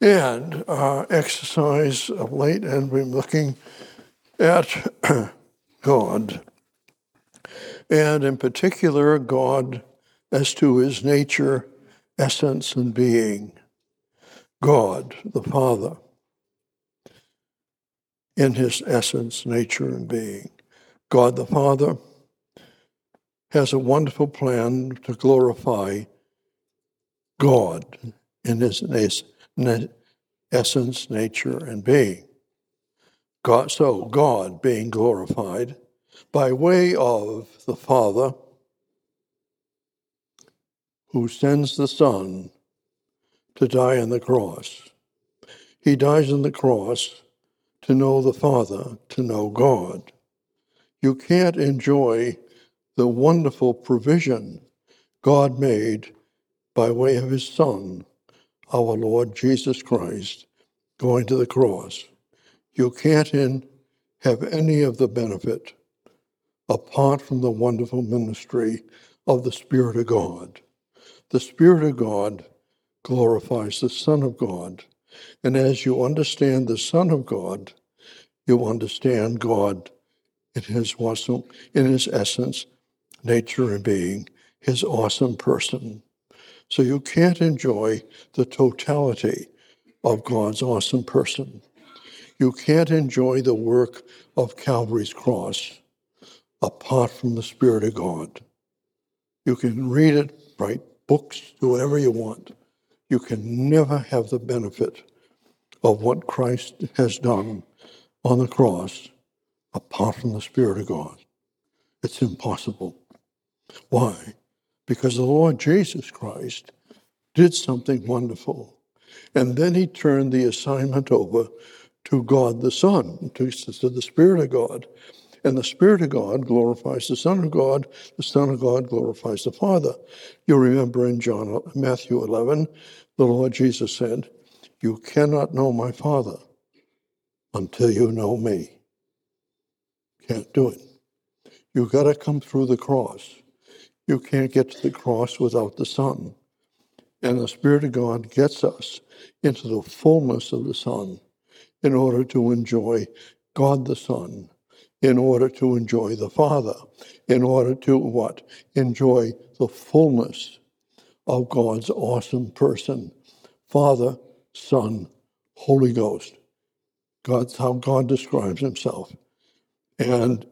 And our exercise of late, and we're looking at God, and in particular, God as to his nature, essence, and being. God, the Father, in his essence, nature, and being. God, the Father, has a wonderful plan to glorify God in his essence, nature, and being. God being glorified by way of the Father, who sends the Son to die on the cross. He dies on the cross to know the Father, to know God. You can't enjoy the wonderful provision God made by way of his Son, our Lord Jesus Christ, going to the cross. You can't have any of the benefit apart from the wonderful ministry of the Spirit of God. The Spirit of God glorifies the Son of God. And as you understand the Son of God, you understand God in his essence, nature, and being, his awesome person. So you can't enjoy the totality of God's awesome person. You can't enjoy the work of Calvary's cross apart from the Spirit of God. You can read it, write books, do whatever you want. You can never have the benefit of what Christ has done on the cross apart from the Spirit of God. It's impossible. Why? Because the Lord Jesus Christ did something wonderful. And then he turned the assignment over to God the Son, to the Spirit of God. And the Spirit of God glorifies the Son of God glorifies the Father. You remember in Matthew 11, the Lord Jesus said, "You cannot know my Father until you know me." Can't do it. You've got to come through the cross. You can't get to the cross without the Son. And the Spirit of God gets us into the fullness of the Son in order to enjoy God the Son, in order to enjoy the Father, in order to what? Enjoy the fullness of God's awesome person. Father, Son, Holy Ghost. That's how God describes himself. And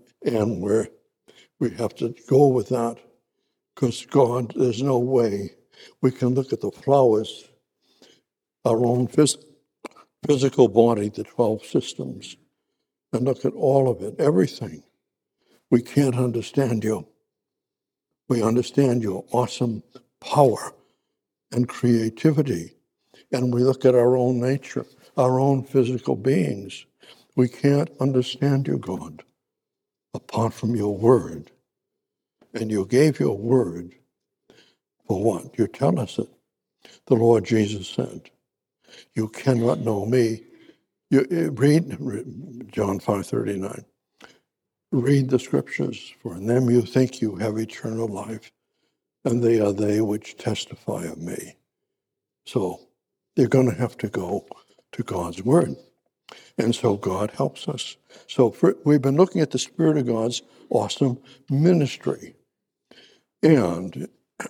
we have to go with that, because God, there's no way we can look at the flowers, our own physical body, the 12 systems, and look at all of it, everything. We can't understand you. We understand your awesome power and creativity. And we look at our own nature, our own physical beings. We can't understand you, God, apart from your word. And you gave your word for what? You tell us it. The Lord Jesus said, "You cannot know me." You read John 5:39. Read the scriptures, for in them you think you have eternal life, and they are they which testify of me. So you're going to have to go to God's word. And so God helps us. So we've been looking at the Spirit of God's awesome ministry. And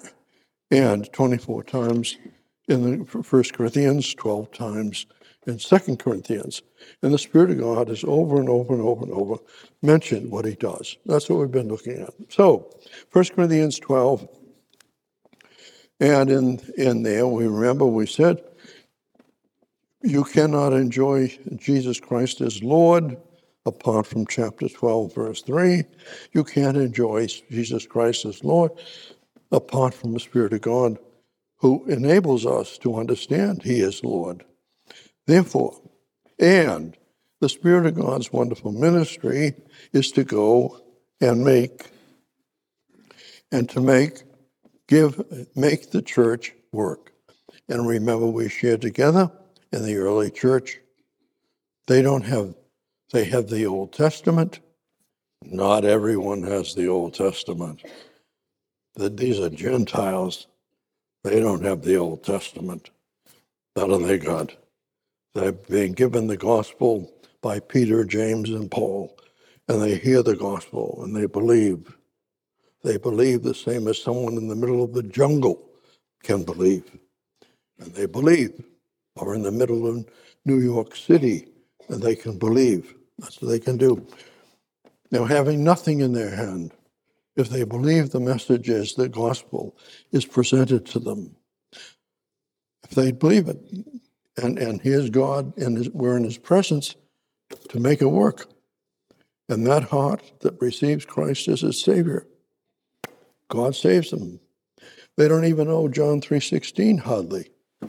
24 times in the 1 Corinthians, 12 times in 2 Corinthians. And the Spirit of God is over and over and over and over mentioned what he does. That's what we've been looking at. So 1 Corinthians 12, and in there we said, you cannot enjoy Jesus Christ as Lord apart from chapter 12, verse 3. You can't enjoy Jesus Christ as Lord apart from the Spirit of God, who enables us to understand he is Lord. Therefore, and the Spirit of God's wonderful ministry is to go and make the church work. And remember, we shared together in the early church. They have the Old Testament. Not everyone has the Old Testament. These are Gentiles. They don't have the Old Testament. None of they got. They've been given the gospel by Peter, James, and Paul, and they hear the gospel and they believe. They believe the same as someone in the middle of the jungle can believe. And they believe. Or in the middle of New York City, and they can believe. That's what they can do. Now, having nothing in their hand, if they believe the message is the gospel is presented to them, if they believe it, and here's God, and we're in his presence to make it work. And that heart that receives Christ as his Savior, God saves them. They don't even know John 3:16 hardly.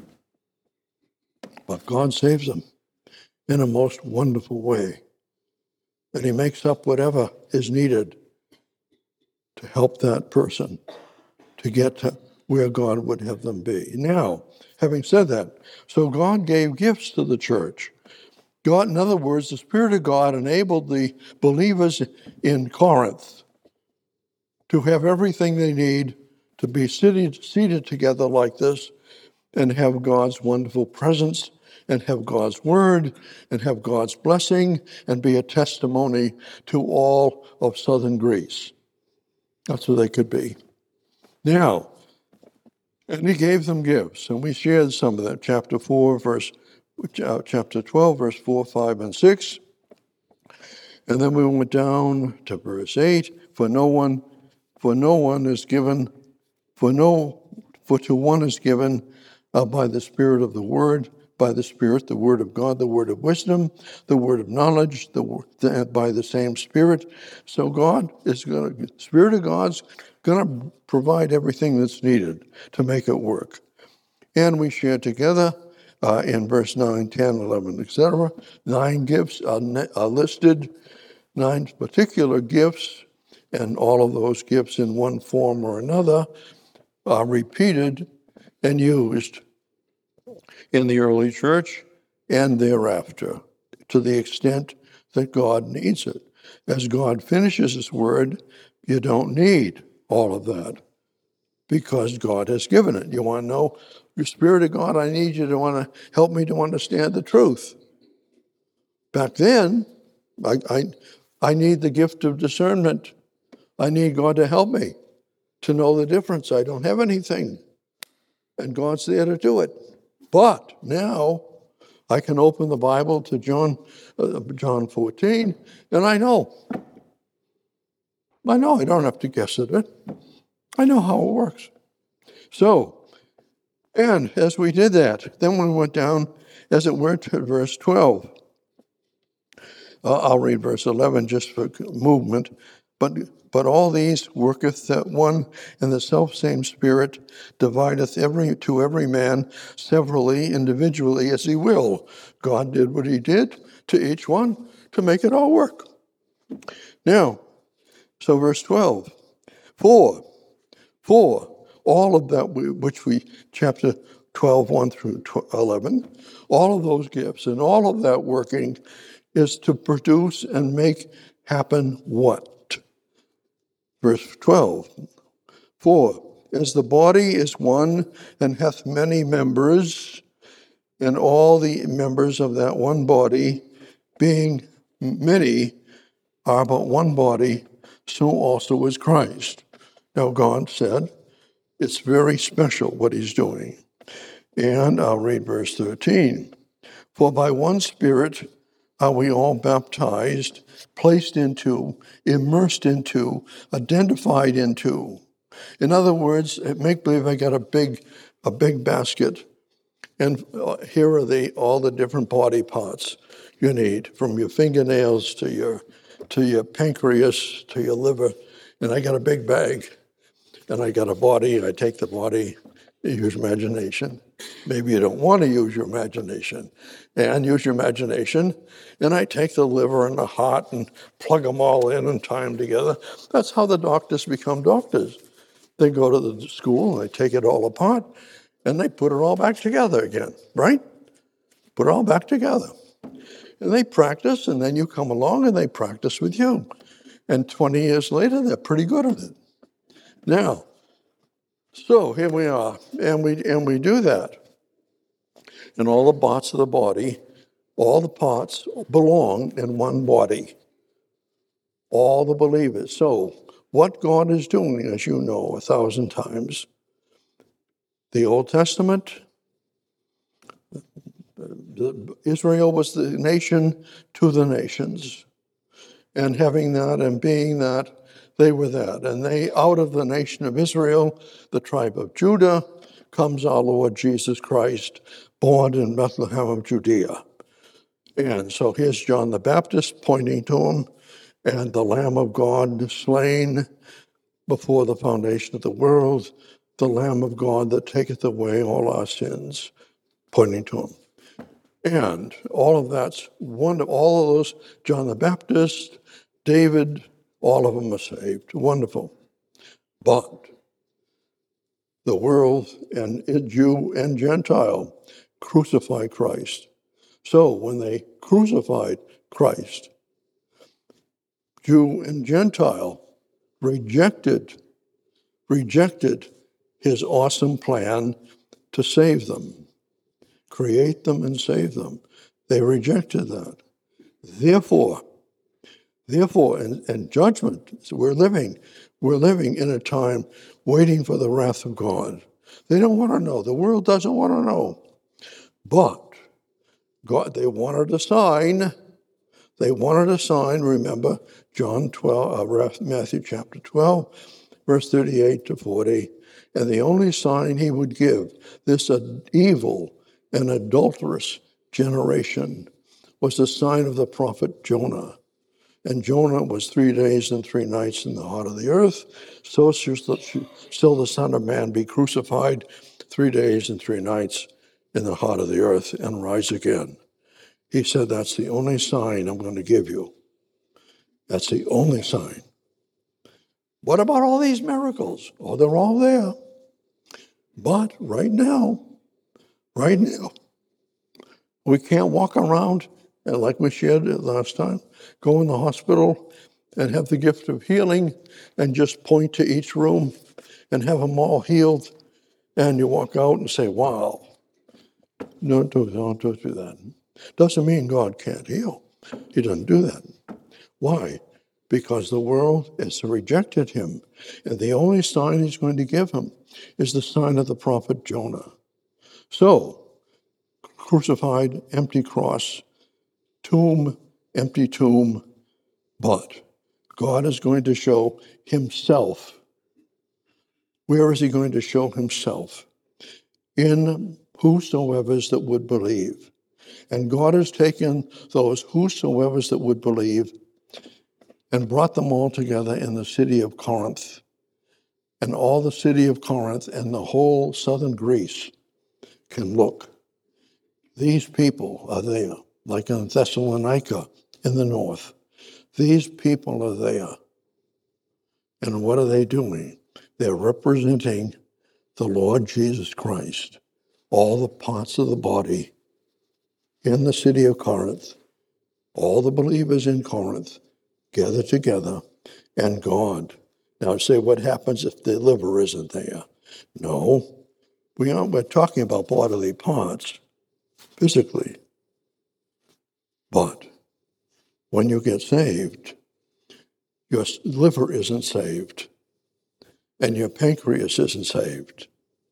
But God saves them in a most wonderful way. And he makes up whatever is needed to help that person to get to where God would have them be. Now, having said that, so God gave gifts to the church. God, in other words, the Spirit of God enabled the believers in Corinth to have everything they need to be seated together like this and have God's wonderful presence and have God's word and have God's blessing and be a testimony to all of southern Greece. That's what they could be. Now, and he gave them gifts, and we shared some of that. Chapter 12, verse 4, 5, and 6. And then we went down to verse 8. For to one is given by the Spirit of the Word, by the Spirit, the Word of God, the Word of wisdom, the Word of knowledge, by the same Spirit. So the Spirit of God's going to provide everything that's needed to make it work. And we share together in verse 9, 10, 11, etc. 9 gifts are listed, 9 particular gifts, and all of those gifts in one form or another are repeated and used in the early church and thereafter, to the extent that God needs it. As God finishes his word, you don't need all of that because God has given it. You want to know, the Spirit of God, I need you to want to help me to understand the truth. Back then, I need the gift of discernment. I need God to help me to know the difference. I don't have anything, and God's there to do it. But now I can open the Bible to John 14, and I know. I don't have to guess at it. I know how it works. So, and as we did that, then we went down, as it were, to verse 12. I'll read verse 11 just for movement. But all these worketh that one and the selfsame Spirit, divideth to every man severally, individually, as he will. God did what he did to each one to make it all work. Now, so verse 12. For all of that, chapter 12, 1 through 11, all of those gifts and all of that working is to produce and make happen what? Verse 12, for as the body is one and hath many members, and all the members of that one body, being many, are but one body, so also is Christ. Now God said, it's very special what he's doing. And I'll read verse 13. For by one Spirit are we all baptized, placed into, immersed into, identified into. In other words, make believe I got a big basket, and here are all the different body parts you need, from your fingernails to your pancreas to your liver, and I got a big bag, and I got a body, and I take the body. Use imagination. Maybe you don't want to use your imagination. And use your imagination. And I take the liver and the heart and plug them all in and tie them together. That's how the doctors become doctors. They go to the school and they take it all apart and they put it all back together again, right? Put it all back together. And they practice, and then you come along and they practice with you. And 20 years later, they're pretty good at it. Now, so here we are, and we do that. And all the parts of the body All the parts belong in one body. All the believers. So, what God is doing, as you know 1,000 times, the Old Testament, Israel was the nation to the nations. And having that and being that, they were that. And they, out of the nation of Israel, the tribe of Judah, comes our Lord Jesus Christ, born in Bethlehem of Judea. And so here's John the Baptist pointing to him, and the Lamb of God slain before the foundation of the world, the Lamb of God that taketh away all our sins, pointing to him. And all of that's wonderful. All of those, John the Baptist, David, all of them are saved. Wonderful. But the world and Jew and Gentile crucify Christ. So when they crucified Christ, Jew and Gentile rejected his awesome plan to save them, create them and save them. They rejected that. Therefore, in judgment, we're living in a time waiting for the wrath of God. They don't want to know. The world doesn't want to know. But God, they wanted a sign. They wanted a sign. Remember, Matthew chapter 12, verse 38 to 40. And the only sign he would give this evil and adulterous generation was the sign of the prophet Jonah. And Jonah was 3 days and 3 nights in the heart of the earth. So shall the Son of Man be crucified 3 days and 3 nights in the heart of the earth and rise again. He said, that's the only sign I'm going to give you. That's the only sign. What about all these miracles? Oh, they're all there. But right now, we can't walk around, and like we shared last time, go in the hospital and have the gift of healing and just point to each room and have them all healed, and you walk out and say, wow. No, don't do that. Doesn't mean God can't heal. He doesn't do that. Why? Because the world has rejected him, and the only sign he's going to give him is the sign of the prophet Jonah. So, crucified, empty cross, tomb, empty tomb, but God is going to show himself. Where is he going to show himself? In whosoever's that would believe. And God has taken those whosoever's that would believe and brought them all together in the city of Corinth. And all the city of Corinth and the whole southern Greece can look. These people are there, like in Thessalonica in the north. These people are there. And what are they doing? They're representing the Lord Jesus Christ, all the parts of the body in the city of Corinth, all the believers in Corinth gather together, and God. Now say, what happens if the liver isn't there? No, we're talking about bodily parts, physically. But when you get saved, your liver isn't saved, and your pancreas isn't saved.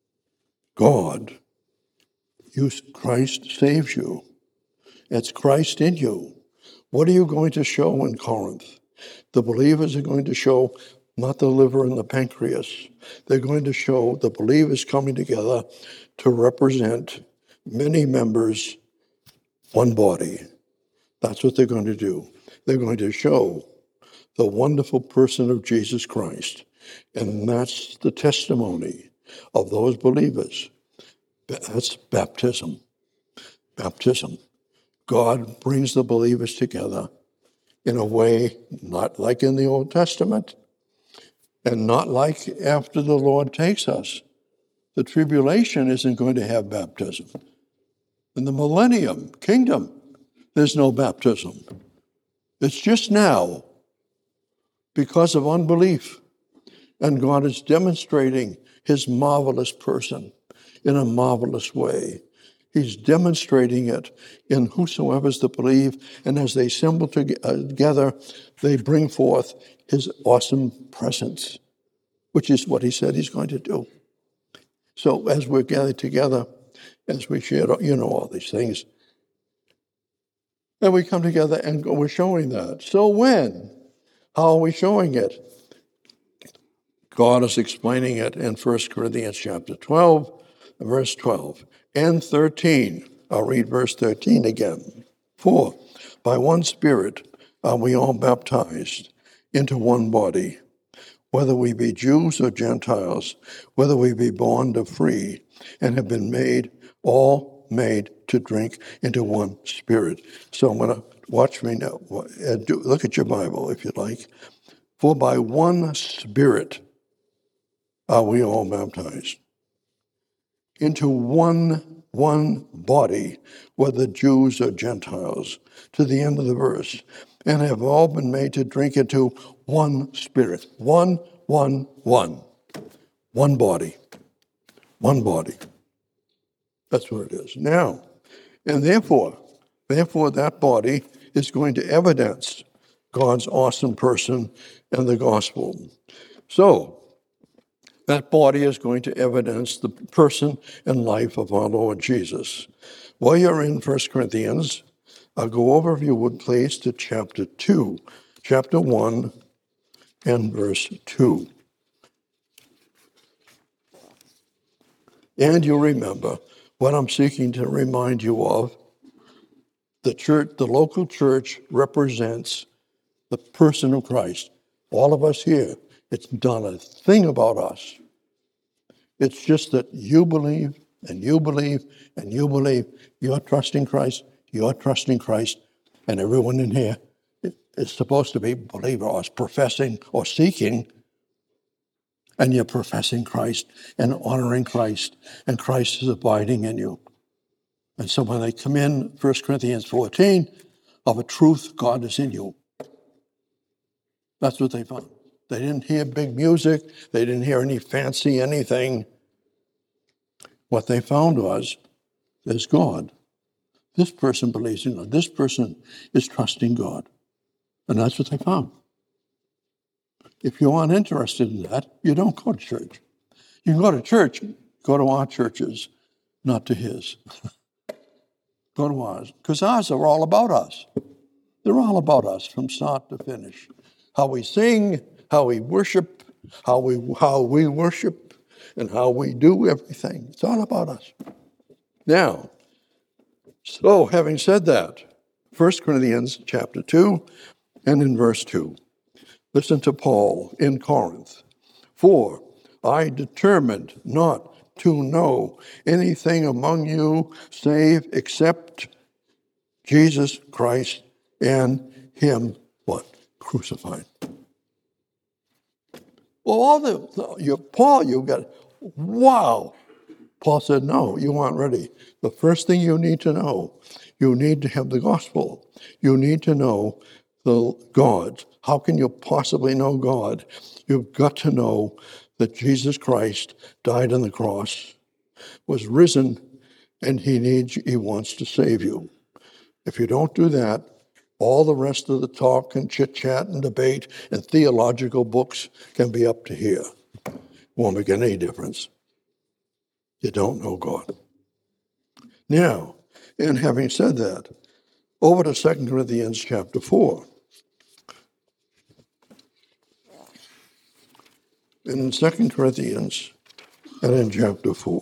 Christ saves you. It's Christ in you. What are you going to show in Corinth? The believers are going to show not the liver and the pancreas. They're going to show the believers coming together to represent many members, one body. That's what they're going to do. They're going to show the wonderful person of Jesus Christ. And that's the testimony of those believers. That's baptism. Baptism. God brings the believers together in a way not like in the Old Testament and not like after the Lord takes us. The tribulation isn't going to have baptism. In the millennium, kingdom, there's no baptism. It's just now because of unbelief. And God is demonstrating his marvelous person in a marvelous way. He's demonstrating it in whosoever is to believe, and as they assemble together, they bring forth his awesome presence, which is what he said he's going to do. So as we're gathered together, as we share, all these things, and we come together and we're showing that. So how are we showing it? God is explaining it in 1 Corinthians chapter 12, verse 12 and 13. I'll read verse 13 again. For by one Spirit are we all baptized into one body, whether we be Jews or Gentiles, whether we be bond or free, and have been made to drink into one Spirit. So I'm going to watch me now. Look at your Bible, if you like. For by one Spirit are we all baptized into one body, whether Jews or Gentiles, to the end of the verse, and have all been made to drink into one Spirit. One body. One body. That's what it is. Now, and therefore that body is going to evidence God's awesome person and the gospel. So, that body is going to evidence the person and life of our Lord Jesus. While you're in 1 Corinthians, I'll go over, if you would please, to chapter 2, chapter 1 and verse 2. And you remember what I'm seeking to remind you of. The church, the local church, represents the person of Christ. All of us here, it's not a thing about us. It's just that you believe, and you believe, and you believe. You're trusting Christ, and everyone in here is supposed to be believer or professing or seeking, and you're professing Christ and honoring Christ, and Christ is abiding in you. And so when they come in, 1 Corinthians 14, of a truth, God is in you. That's what they found. They didn't hear big music. They didn't hear any fancy anything. What they found was, there's God. This person believes in God. This person is trusting God. And that's what they found. If you aren't interested in that, you don't go to church. You can go to church, go to our churches, not to his. Go to ours. Because ours are all about us. They're all about us from start to finish. How we sing, how we worship, how we worship, and how we do everything. It's all about us. Now, so having said that, 1 Corinthians chapter 2 and in verse 2, listen to Paul in Corinth. For I determined not to know anything among you save except Jesus Christ and him, what? Crucified. Well, Paul, you got, wow. Paul said, no, you aren't ready. The first thing you need to know, you need to have the gospel. You need to know the God. How can you possibly know God? You've got to know that Jesus Christ died on the cross, was risen, and he wants to save you. If you don't do that, all the rest of the talk and chit-chat and debate and theological books can be up to here. Won't make any difference. You don't know God. Now, and having said that, over to 2 Corinthians chapter 4. In 2 Corinthians and in chapter 4.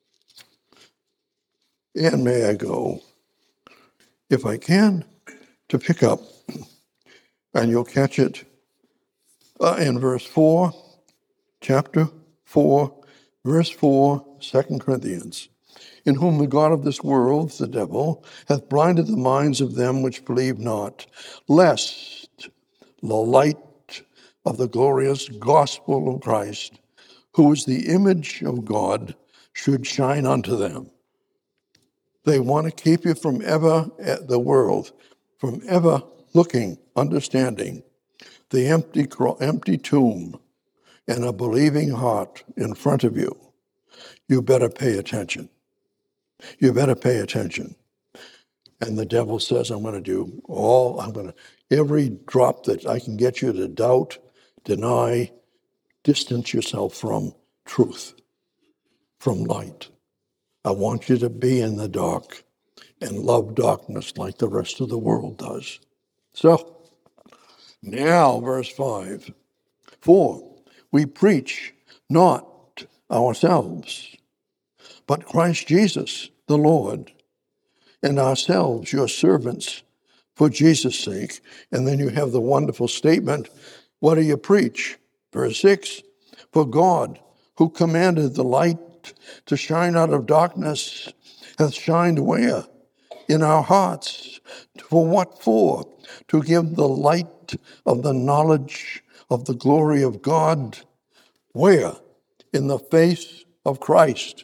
And may I go, if I can, to pick up, and you'll catch it in verse 4, chapter 4, verse 4, 2 Corinthians. In whom the God of this world, the devil, hath blinded the minds of them which believe not, lest the light of the glorious gospel of Christ, who is the image of God, should shine unto them. They want to keep you from ever at the world, from ever looking, understanding the empty tomb and a believing heart in front of you. You better pay attention. You better pay attention. And the devil says, I'm going to do every drop that I can get you to doubt, deny, distance yourself from truth, from light. I want you to be in the dark and love darkness like the rest of the world does. So, now, verse 5. For we preach not ourselves, but Christ Jesus, the Lord, and ourselves, your servants, for Jesus' sake. And then you have the wonderful statement, what do you preach? Verse 6, for God, who commanded the light to shine out of darkness, hath shined where? In our hearts. For what for? To give the light of the knowledge of the glory of God. Where? In the face of Christ.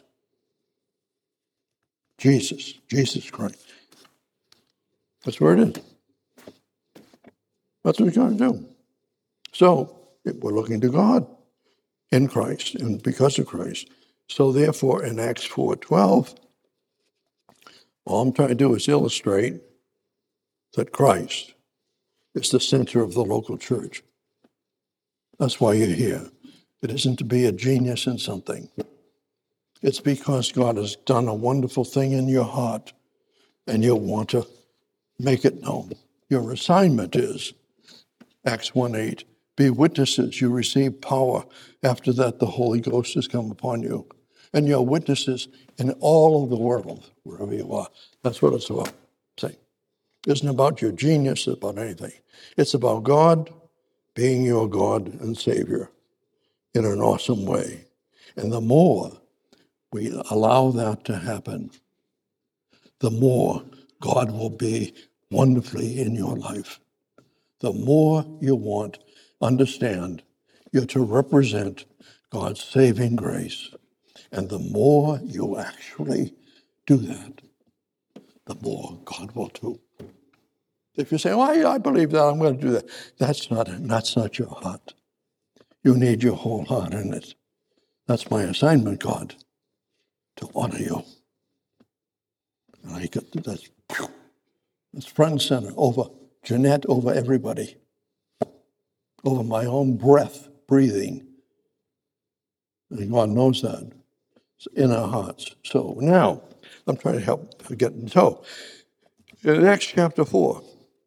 Jesus Christ. That's where it is. That's what we're going to do. So, we're looking to God in Christ and because of Christ. So therefore, in Acts 4:12, all I'm trying to do is illustrate that Christ is the center of the local church. That's why you're here. It isn't to be a genius in something. It's because God has done a wonderful thing in your heart, and you want to make it known. Your assignment is, Acts 1:8, be witnesses. You receive power. After that, the Holy Ghost has come upon you. And you're witnesses in all of the world, wherever you are. That's what it's about. See, it isn't about your genius, it's about anything. It's about God being your God and Savior in an awesome way. And the more we allow that to happen, the more God will be wonderfully in your life. The more you understand, you're to represent God's saving grace. And the more you actually do that, the more God will do. If you say, well, I believe that, I'm going to do that. That's not your heart. You need your whole heart in it. That's my assignment, God, to honor you. And I get that's front and center over Jeanette, over everybody, over my own breathing. And God knows that. It's in our hearts. So now, I'm trying to help get so. In Acts chapter 4,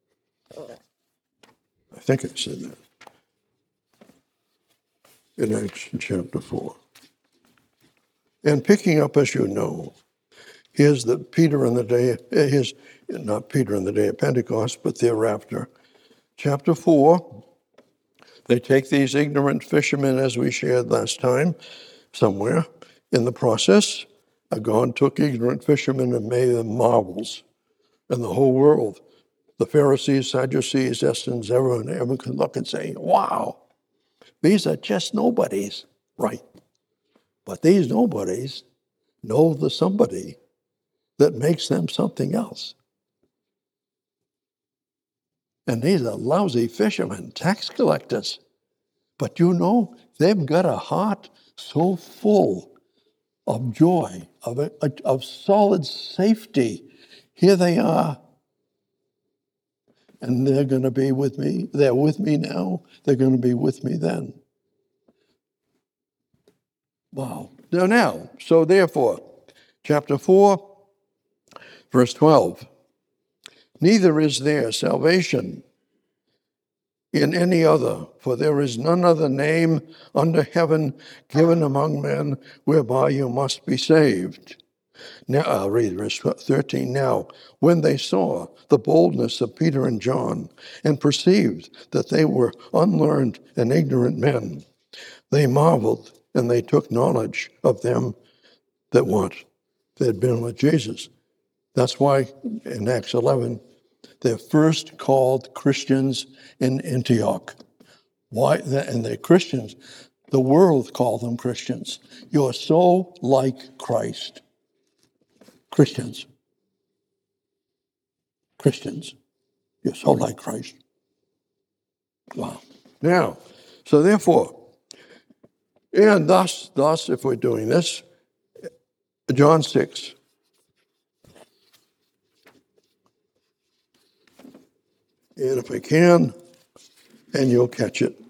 I think I said that. In Acts chapter 4. And picking up, as you know, here's not Peter in the day of Pentecost, but thereafter. Chapter 4, they take these ignorant fishermen, as we shared last time, somewhere. In the process, God took ignorant fishermen and made them marvels. And the whole world, the Pharisees, Sadducees, Essenes, everyone could look and say, wow, these are just nobodies. Right. But these nobodies know the somebody that makes them something else. And these are lousy fishermen, tax collectors. But you know, they've got a heart so full of joy, of solid safety. Here they are. And they're going to be with me. They're with me now. They're going to be with me then. Wow. Now, so therefore, chapter 4, verse 12. Neither is there salvation in any other, for there is none other name under heaven given among men whereby you must be saved. Now, I'll read verse 13. Now, when they saw the boldness of Peter and John and perceived that they were unlearned and ignorant men, they marveled and they took knowledge of them that what? They had been with Jesus. That's why in Acts 11, they're first called Christians in Antioch. Why? And they're Christians. The world called them Christians. You're so like Christ. Christians. You're so like Christ. Wow. Now, so therefore, and thus, if we're doing this, John 6, And if I can, and you'll catch it.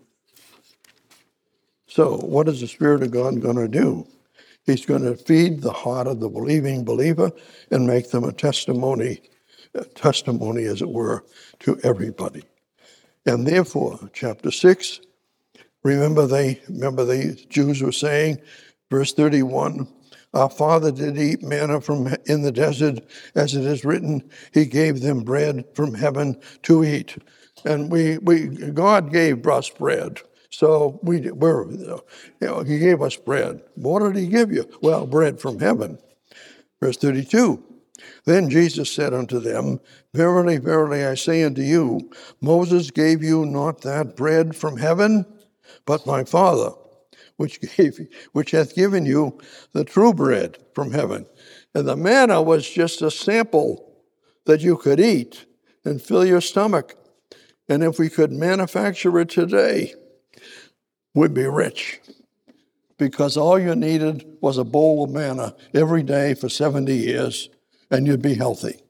So what is the Spirit of God going to do? He's going to feed the heart of the believing believer and make them a testimony as it were, to everybody. And therefore, chapter 6, remember the Jews were saying, verse 31, our father did eat manna from in the desert, as it is written, he gave them bread from heaven to eat. And God gave us bread. So he gave us bread. What did he give you? Well, bread from heaven. Verse 32, then Jesus said unto them, verily, verily, I say unto you, Moses gave you not that bread from heaven, but my Father, which hath given you the true bread from heaven. And the manna was just a sample that you could eat and fill your stomach. And if we could manufacture it today, we'd be rich. Because all you needed was a bowl of manna every day for 70 years, and you'd be healthy.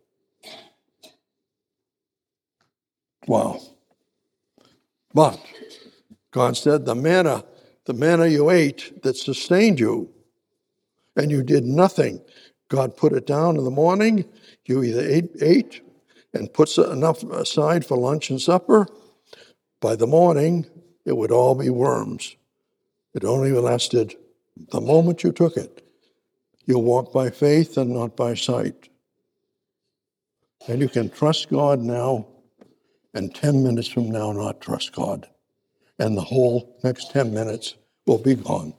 Wow. But God said the manna you ate that sustained you, and you did nothing. God put it down in the morning. You either ate and put enough aside for lunch and supper. By the morning, it would all be worms. It only lasted the moment you took it. You'll walk by faith and not by sight. And you can trust God now, and 10 minutes from now not trust God. And the whole next 10 minutes will be gone.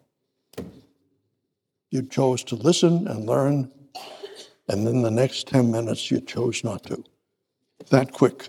You chose to listen and learn, and then the next 10 minutes you chose not to. That quick.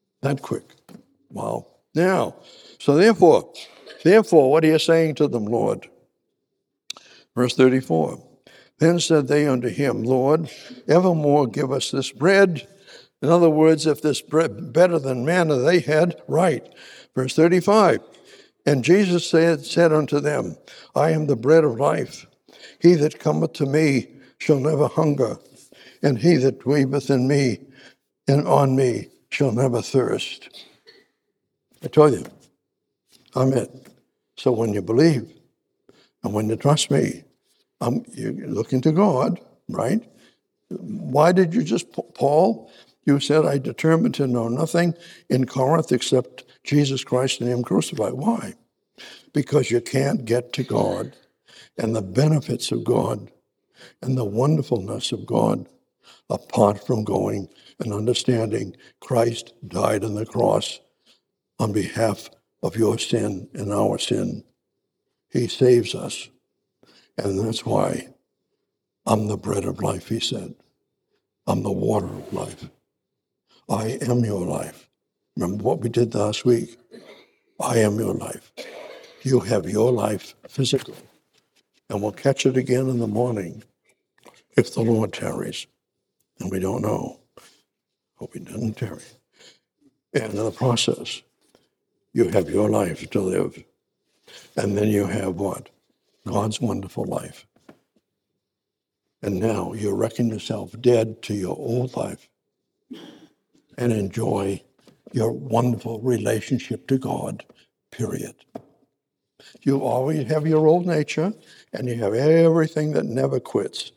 Wow. Now, so therefore, what are you saying to them, Lord? Verse 34, then said they unto him, Lord, evermore give us this bread. In other words, if this bread better than manna they had, right. Verse 35, and Jesus said unto them, I am the bread of life. He that cometh to me shall never hunger, and he that believeth in me and on me shall never thirst. I told you, I'm it. So when you believe, and when you trust me, you're looking to God, right? Why did you just, Paul, you said, I determined to know nothing in Corinth except Jesus Christ and him crucified. Why? Because you can't get to God and the benefits of God and the wonderfulness of God apart from going and understanding Christ died on the cross on behalf of your sin and our sin. He saves us. And that's why I'm the bread of life, he said. I'm the water of life. I am your life. Remember what we did last week? I am your life. You have your life physically. And we'll catch it again in the morning if the Lord tarries. And we don't know. Hope he doesn't tarry. And in the process, you have your life to live. And then you have what? God's wonderful life. And now you reckon yourself dead to your old life and enjoy your wonderful relationship to God, period. You always have your old nature, and you have everything that never quits.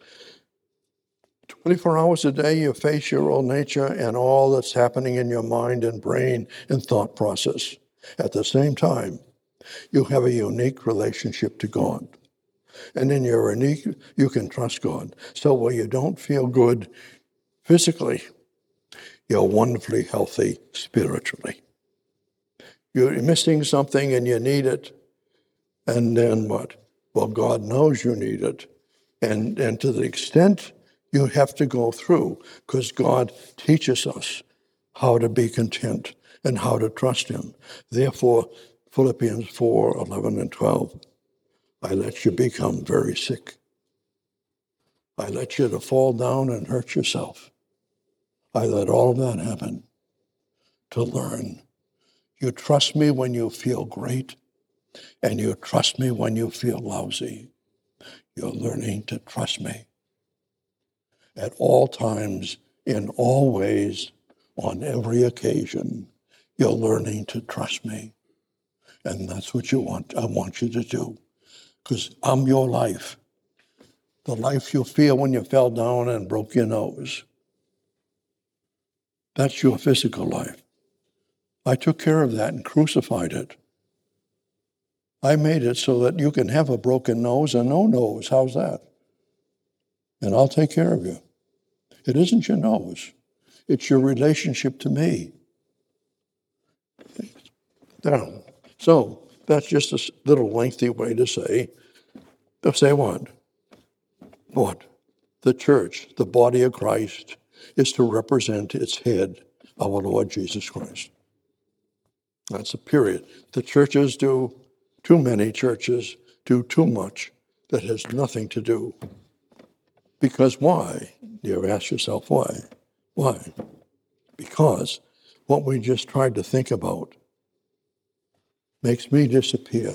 24 hours a day, you face your old nature and all that's happening in your mind and brain and thought process. At the same time, you have a unique relationship to God. And in your unique, you can trust God. So while you don't feel good physically, you're wonderfully healthy spiritually. You're missing something and you need it. And then what? Well, God knows you need it. And to the extent you have to go through, because God teaches us how to be content and how to trust him. Therefore, Philippians 4:11 and 12, I let you become very sick. I let you to fall down and hurt yourself. I let all of that happen to learn. You trust me when you feel great, and you trust me when you feel lousy. You're learning to trust me at all times, in all ways, on every occasion, You're learning to trust me. And that's what I want you to do. Because I'm your life. The life you feel when you fell down and broke your nose. That's your physical life. I took care of that and crucified it. I made it so that you can have a broken nose and no nose. How's that? And I'll take care of you. It isn't your nose. It's your relationship to me. Down. So that's just a little lengthy way to say what? What? The church, the body of Christ, is to represent its head, our Lord Jesus Christ. That's a period. The churches do, too many churches do too much that has nothing to do. Because why? You ask yourself why. Why? Because what we just tried to think about makes me disappear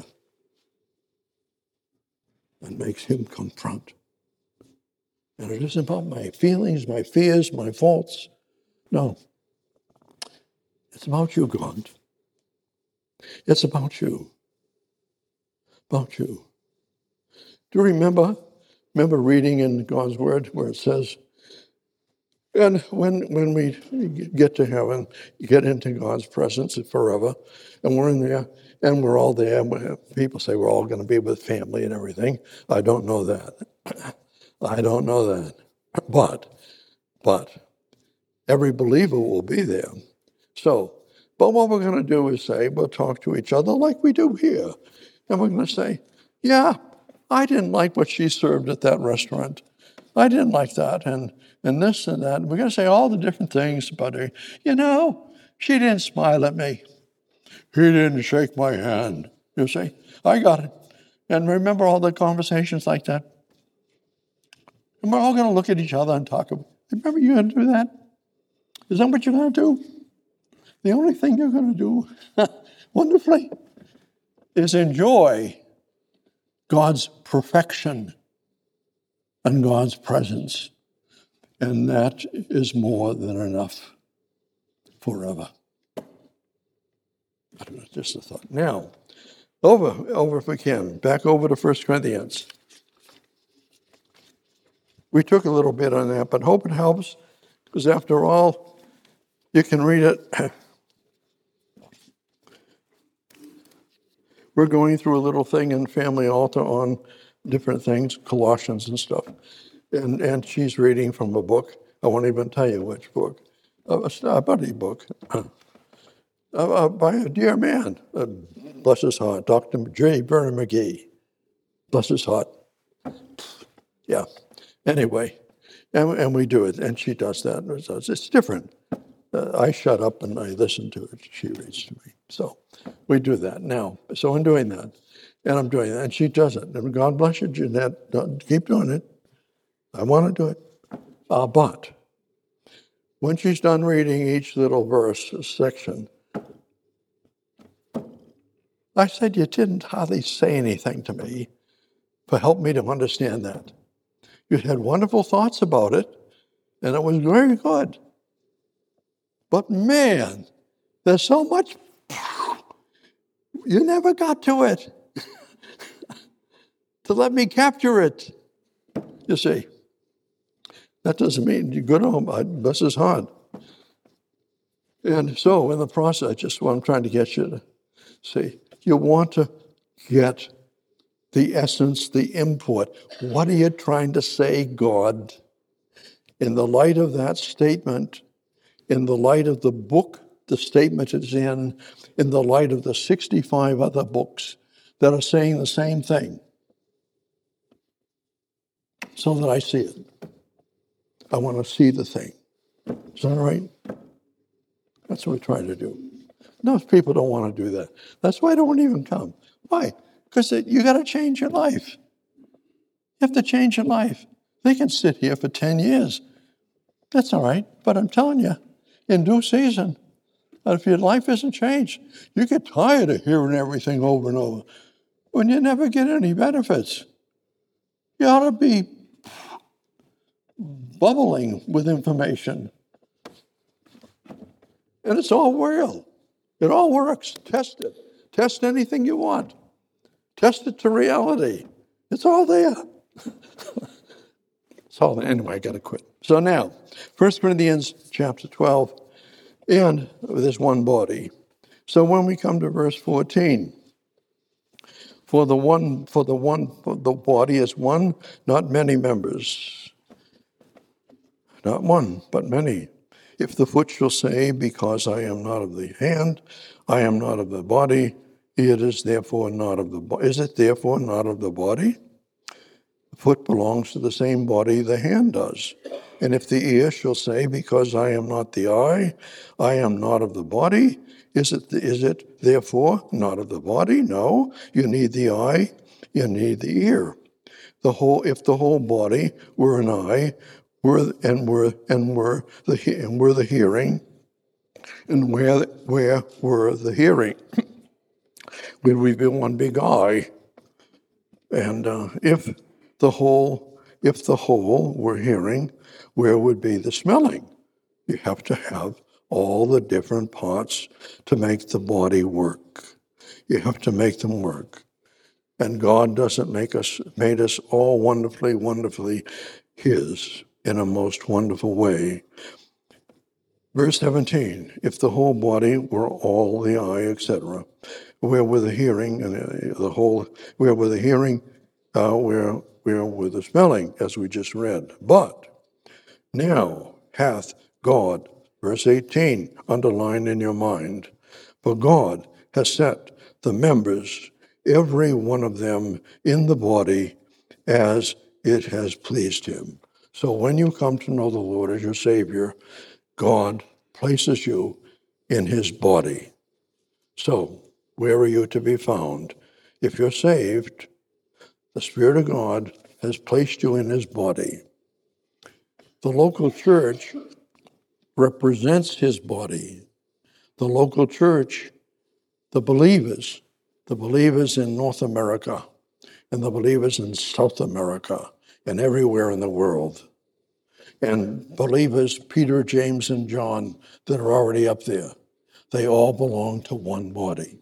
and makes him confront. And it isn't about my feelings, my fears, my faults. No. It's about you, God. It's about you. About you. Do you remember reading in God's Word where it says, and when we get to heaven, get into God's presence forever, and we're in there, and we're all there. People say we're all going to be with family and everything. I don't know that. I don't know that. But every believer will be there. So, but what we're going to do is say, we'll talk to each other like we do here. And we're going to say, yeah, I didn't like what she served at that restaurant. I didn't like that, and this and that. We're going to say all the different things about her. She didn't smile at me. He didn't shake my hand. You see, I got it. And remember all the conversations like that? And we're all going to look at each other and talk about, remember you're going to do that? Is that what you're going to do? The only thing you're going to do, wonderfully, is enjoy God's perfection and God's presence. And that is more than enough forever. I don't know, just a thought. Now, over if we can, back over to 1 Corinthians. We took a little bit on that, but hope it helps, because after all, you can read it. We're going through a little thing in Family Altar on different things, Colossians and stuff. And she's reading from a book. I won't even tell you which book. A buddy book by a dear man, bless his heart, Dr. J. Vernon McGee. Bless his heart. Yeah. Anyway, and we do it, and she does that. It's different. I shut up and I listen to it. She reads to me. So we do that now. So I'm doing that, and I'm doing that, and she does it. And God bless you, Jeanette. Keep doing it. I want to do it. But when she's done reading each little verse section, I said, you didn't hardly say anything to me to help me to understand that. You had wonderful thoughts about it, and it was very good. But man, there's so much, you never got to it to let me capture it. You see, that doesn't mean you're good home. This is hard. And so in the process, just what I'm trying to get you to see, you want to get the essence, the input. What are you trying to say, God? In the light of that statement, in the light of the book the statement is in the light of the 65 other books that are saying the same thing, so that I see it. I want to see the thing. Is that all right? That's what we try to do. Most people don't want to do that. That's why they don't even come. Why? Because you got to change your life. You have to change your life. They can sit here for 10 years. That's all right. But I'm telling you, in due season, if your life isn't changed, you get tired of hearing everything over and over. When you never get any benefits, you ought to be bubbling with information. And it's all real. It all works. Test it. Test anything you want. Test it to reality. It's all there. It's all there. Anyway, I got to quit. So now, 1 Corinthians chapter 12, and there's one body. So when we come to verse 14, for the body is one, not many members. Not one, but many. If the foot shall say, because I am not of the hand, I am not of the body, it is therefore not of the body. Is it therefore not of the body? The foot belongs to the same body the hand does. And if the ear shall say, because I am not the eye, I am not of the body, is it therefore not of the body? No, you need the eye, you need the ear. If the whole body were an eye, were the hearing, and where were the hearing? Would we be one big eye? And if the whole were hearing, where would be the smelling? You have to have all the different parts to make the body work. You have to make them work. And God doesn't made us all wonderfully His in a most wonderful way. Verse 17, if the whole body were all the eye, etc., where were the hearing, and where were the hearing, where were the smelling, as we just read? But now hath God, verse 18, underlined in your mind, for God has set the members, every one of them, in the body as it has pleased Him. So when you come to know the Lord as your Savior, God places you in His body. So where are you to be found? If you're saved, the Spirit of God has placed you in His body. The local church represents His body. The local church, the believers in North America and the believers in South America and everywhere in the world, and believers, Peter, James, and John, that are already up there, they all belong to one body.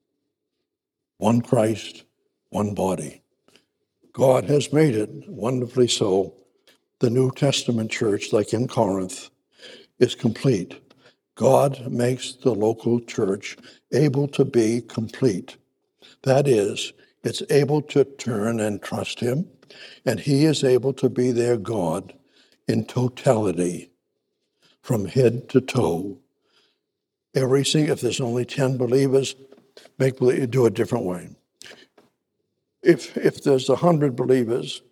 One Christ, one body. God has made it wonderfully so. The New Testament church, like in Corinth, is complete. God makes the local church able to be complete. That is, it's able to turn and trust Him, and He is able to be their God in totality, from head to toe. If there's only 10 believers, do it a different way. If there's 100 believers,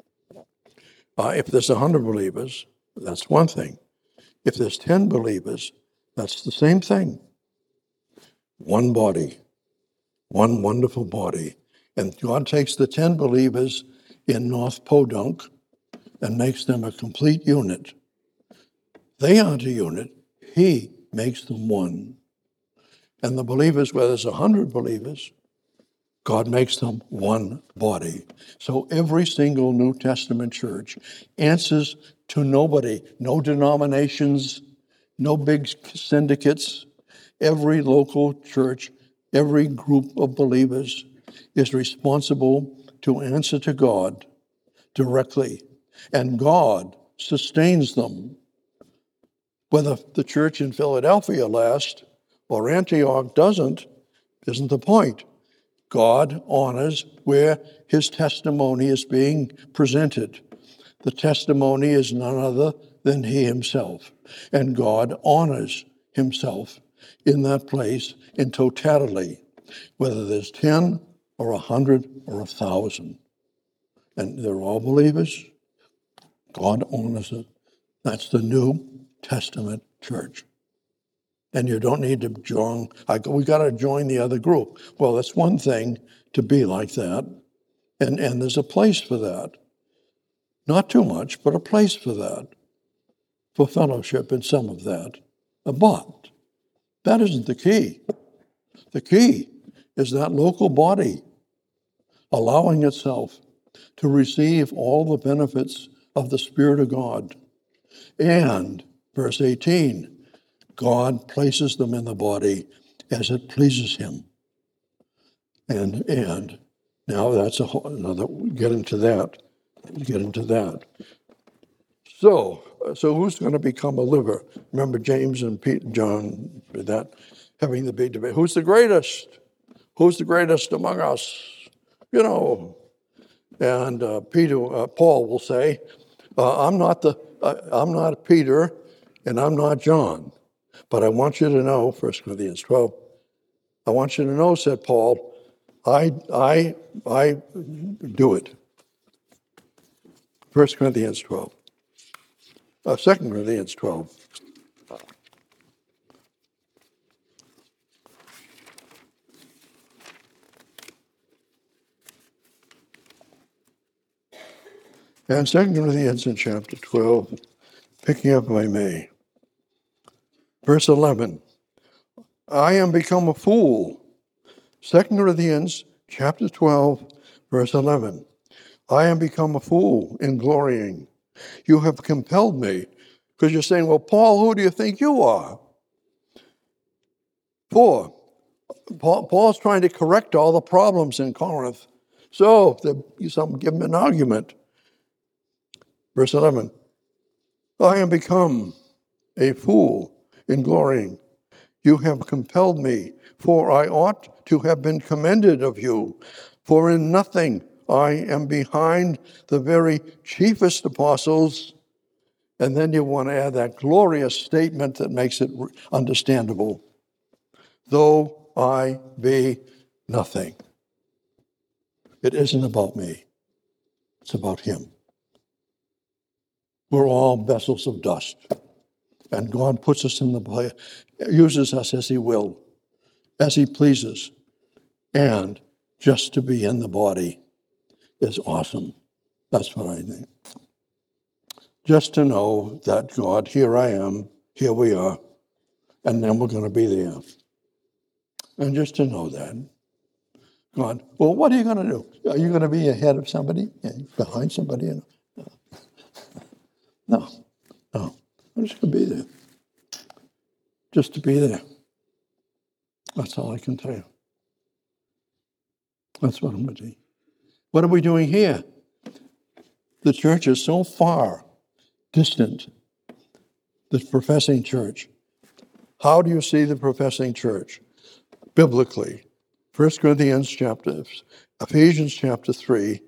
that's one thing. If there's 10 believers, that's the same thing. One body, one wonderful body. And God takes the 10 believers in North Podunk and makes them a complete unit. They aren't a unit. He makes them one. And the believers, where there's 100 believers, God makes them one body. So every single New Testament church answers to nobody, no denominations, no big syndicates. Every local church, every group of believers is responsible to answer to God directly. And God sustains them. Whether the church in Philadelphia lasts or Antioch doesn't, isn't the point. God honors where His testimony is being presented. The testimony is none other than He Himself. And God honors Himself in that place in totality, whether there's 10 or 100 or 1,000. And they're all believers. God honors it. That's the New Testament church. And you don't need to join, we got to join the other group. Well, that's one thing to be like that. And there's a place for that. Not too much, but a place for that, for fellowship and some of that. But that isn't the key. The key is that local body allowing itself to receive all the benefits of the Spirit of God. And, verse 18, God places them in the body as it pleases him. And now that's another, get into that. So who's going to become a liver? Remember James and John, that having the big debate. Who's the greatest? Who's the greatest among us? And Paul will say, I'm not Peter, and I'm not John, but I want you to know, 1 Corinthians 12, I want you to know, said Paul, I do it. 1 Corinthians 12. 2 Corinthians 12. And 2 Corinthians in chapter 12, picking up by May. Verse 11. I am become a fool. 2 Corinthians chapter 12, verse 11. I am become a fool in glorying. You have compelled me. Because you're saying, well, Paul, who do you think you are? Paul's trying to correct all the problems in Corinth. So, give him an argument. Verse 11. I am become a fool in glorying. You have compelled me, for I ought to have been commended of you. For in nothing I am behind the very chiefest apostles. And then you want to add that glorious statement that makes it understandable. Though I be nothing. It isn't about me. It's about him. We're all vessels of dust. And God puts us in the place, uses us as he will, as he pleases. And just to be in the body is awesome. That's what I think. Just to know that God, here I am, here we are, and then we're going to be there. And just to know that. God, well, what are you going to do? Are you going to be ahead of somebody? Behind somebody? No. I'm just going to be there. Just to be there. That's all I can tell you. That's what I'm going to do. What are we doing here? The church is so far distant, the professing church. How do you see the professing church? Biblically. Ephesians chapter 3.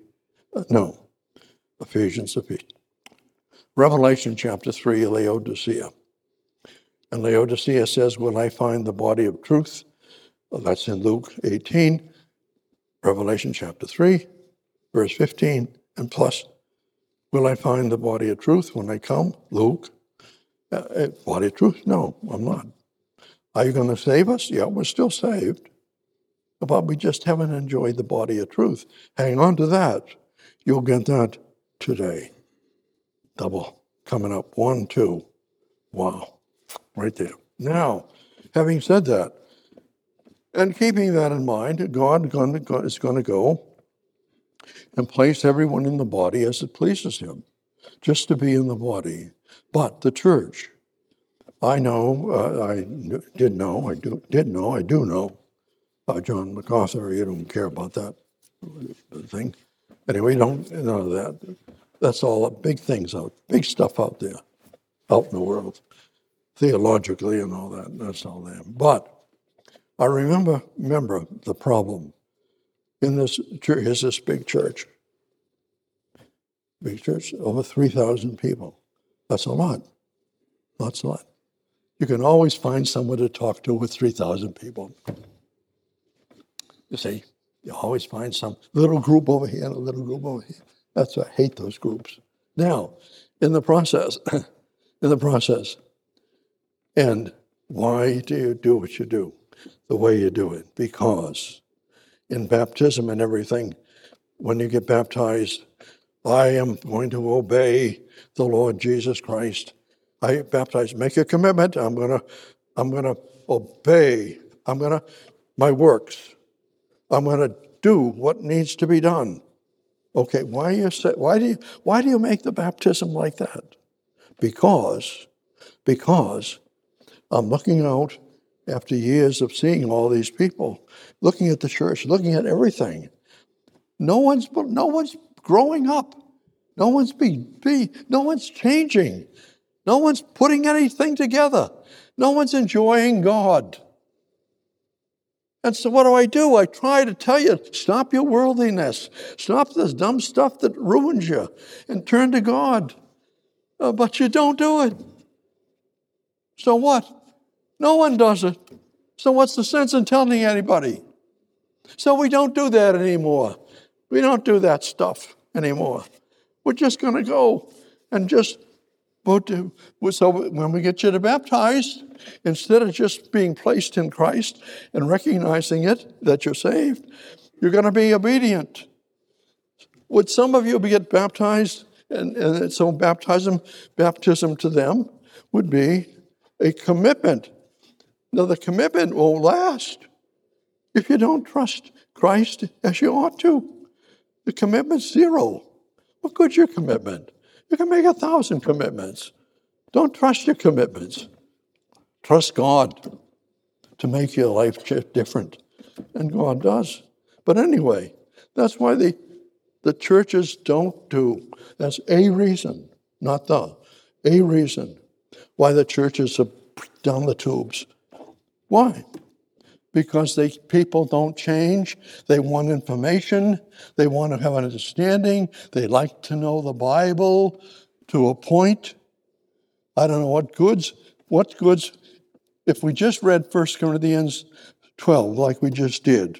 Revelation chapter 3, Laodicea. And Laodicea says, will I find the body of truth? Well, that's in Luke 18. Revelation chapter 3, verse 15, and plus, will I find the body of truth when I come? Luke. Body of truth? No, I'm not. Are you going to save us? Yeah, we're still saved. But we just haven't enjoyed the body of truth. Hang on to that. You'll get that today. Double. Coming up. 1, 2. Wow. Right there. Now, having said that, and keeping that in mind, God is going to go and place everyone in the body as it pleases him, just to be in the body. But the church, I know, I do know, John MacArthur, you don't care about that thing. Anyway, don't know that. That's all big things big stuff out there, out in the world, theologically and all that. That's all there. But I remember the problem in this church. Is this big church? Big church, over 3,000 people. That's a lot. That's a lot. You can always find someone to talk to with 3,000 people. You see, you always find some little group over here and a little group over here. That's why I hate those groups. Now, in the process, and why do you do what you do, the way you do it? Because in baptism and everything, when you get baptized, I am going to obey the Lord Jesus Christ. I baptize, make a commitment. I'm gonna obey. My works. I'm gonna do what needs to be done. Okay, why do you make the baptism like that? Because I'm looking out after years of seeing all these people, looking at the church, looking at everything. No one's growing up. No one's no one's changing. No one's putting anything together. No one's enjoying God. And so what do? I try to tell you, stop your worldliness. Stop this dumb stuff that ruins you and turn to God. But you don't do it. So what? No one does it. So what's the sense in telling anybody? So we don't do that anymore. We don't do that stuff anymore. We're just going to go and just so when we get you to baptize, instead of just being placed in Christ and recognizing it, that you're saved, you're going to be obedient. Would some of you get baptized? And so baptism to them would be a commitment. Now the commitment won't last if you don't trust Christ as you ought to. The commitment's zero. What good's your commitment? You can make 1,000 commitments. Don't trust your commitments. Trust God to make your life different. And God does. But anyway, that's why the churches don't do. That's a reason, not a reason why the churches are down the tubes. Why? Because people don't change. They want information. They want to have an understanding. They like to know the Bible to a point. I don't know what goods. If we just read 1 Corinthians 12 like we just did,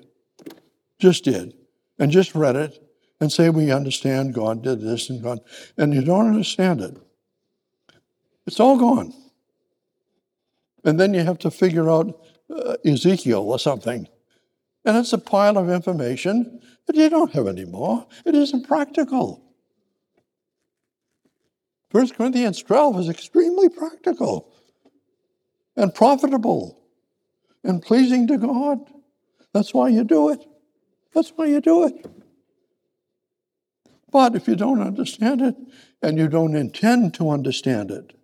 and just read it, and say we understand God did this and God, and you don't understand it, it's all gone. And then you have to figure out Ezekiel or something. And it's a pile of information that you don't have anymore. It isn't practical. 1 Corinthians 12 is extremely practical and profitable and pleasing to God. That's why you do it. That's why you do it. But if you don't understand it and you don't intend to understand it,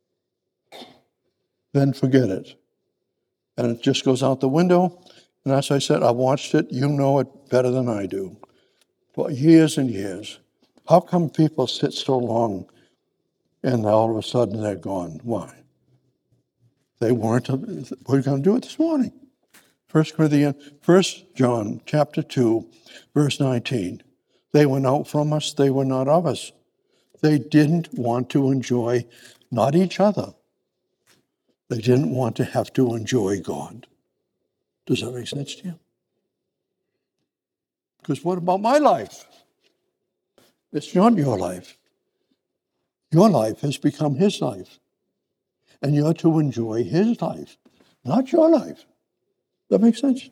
then forget it. And it just goes out the window. And as I said, I watched it. You know it better than I do. For years and years. How come people sit so long and all of a sudden they're gone? Why? They weren't. We're going to do it this morning. 1 John chapter 2, verse 19. They went out from us. They were not of us. They didn't want to enjoy not each other. They didn't want to have to enjoy God. Does that make sense to you? Because what about my life? It's not your life. Your life has become his life. And you're to enjoy his life, not your life. That makes sense?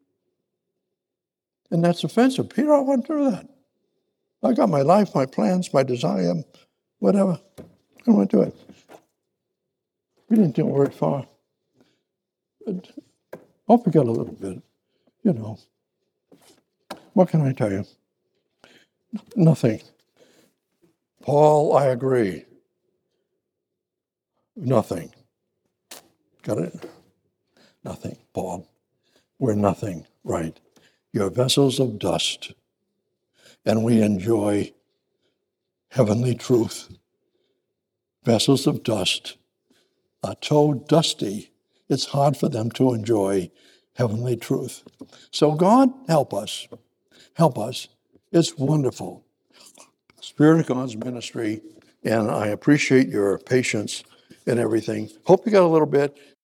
And that's offensive. Peter, I wouldn't do that. I got my life, my plans, my desire, whatever. I don't want to do it. We didn't do it very far. But I'll forget a little bit, you know. What can I tell you? Nothing. Paul, I agree. Nothing. Got it? Nothing, Paul. We're nothing, right? You're vessels of dust, and we enjoy heavenly truth. Vessels of dust are so dusty, it's hard for them to enjoy heavenly truth. So God, help us. Help us. It's wonderful. Spirit of God's ministry, and I appreciate your patience and everything. Hope you got a little bit.